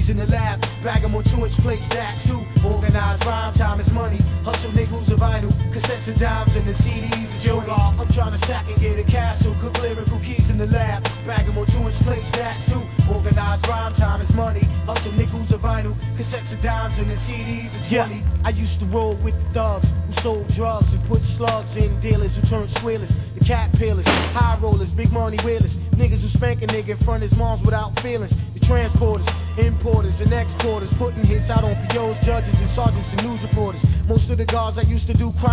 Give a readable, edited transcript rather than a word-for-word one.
keys in the lab, bag them on 2-inch plates, that's too. Organized rhyme, time is money. Hustle niggas of vinyl, cassettes and dimes, and the CDs of Jody. I'm trying to stack and get a castle. Cook lyrical keys in the lab, bag them on 2-inch plates, that's too. Organized rhyme, time is money. Hustle nickels of vinyl, cassettes and dimes, and the CDs of 20. Yeah. I used to roll with the thugs who sold drugs and put slugs in dealers who turned swillers, the cat peelers, high rollers, big money wheelers, niggas who spank a nigga in front of his moms without feelings, the transporters, importers and exporters, putting hits out on POs, judges and sergeants and news reporters. Most of the guards I used to do crime